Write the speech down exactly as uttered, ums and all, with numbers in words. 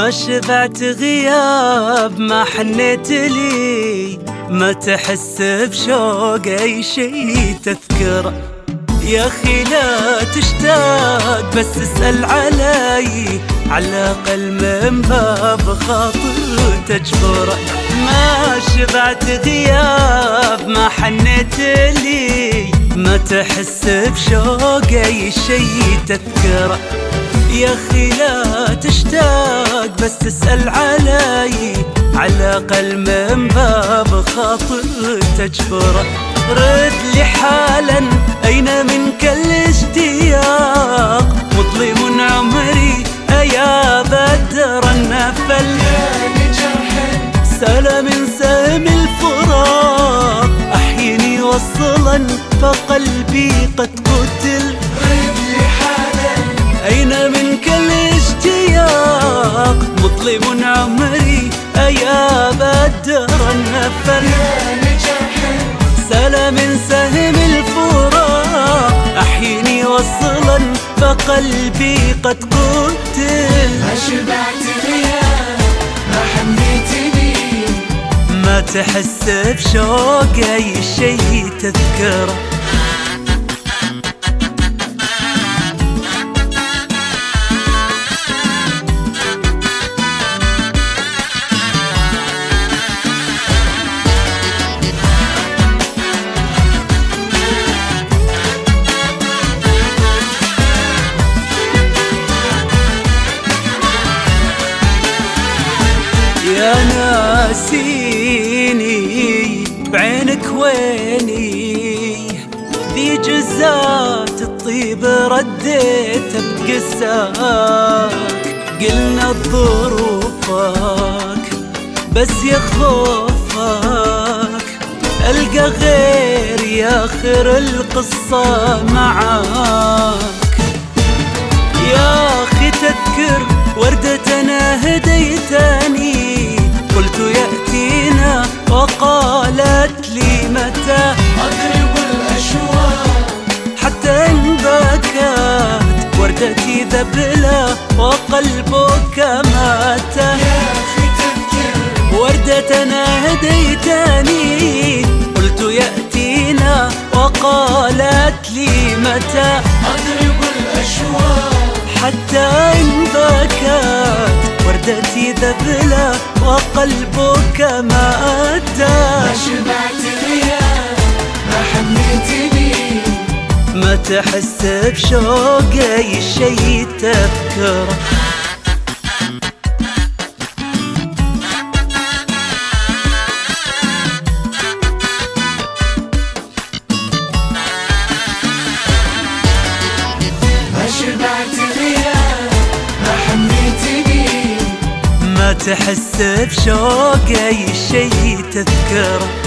ما شبعت غياب، ما حنيت لي، ما تحس بشوق أي شي تذكره. يا أخي لا تشتاق بس اسأل علي، على الأقل من باب خاطر تجبره. ما شبعت غياب، ما حنيت لي، ما تحس بشوق أي شي تذكره. يا أخي لا تشتاق بس تسأل علي، على الأقل من باب خاطر تجبره. رد لي حالا أين منك الاشتياق، مظلم عمري أيا بدر النفل. سال من سهم الفراق، أحيني وصلا فقلبي قد قتل. رد لي حالا أين منك الاشتياق، مظلم عمري أيا بدر النفل. سال من سهم الفراق، أحيني وصلا فقلبي قد قتل. ما شبعت غياب، ما حنيت لي، ما تحس بشوق أي شي تذكره. يا ناسيني بعينك ويني، ذي جزات الطيب رديت بقساك. قلنا ظروفك بس يا خوفك ألقى غير ياخر القصة معاك. يا أخي تذكر وردتنا هديتني، قلت يأتينا وقالت لي متى أضرب الأشواق. حتى إن بكت وردتي ذبلة وقلبك مات. يا أخي تذكر وردتنا هديتني، قلت يأتينا وقالت لي متى أضرب الأشواق. حتى إن بكت وردتي ذبلة وقلبك مات. ما شبعت غياب، ما حنيت لي، ما تحس بشوق أي شي تذكره. ما شبعت غياب، ما حنيت لي، ما تحس بشوق أي شي تذكره.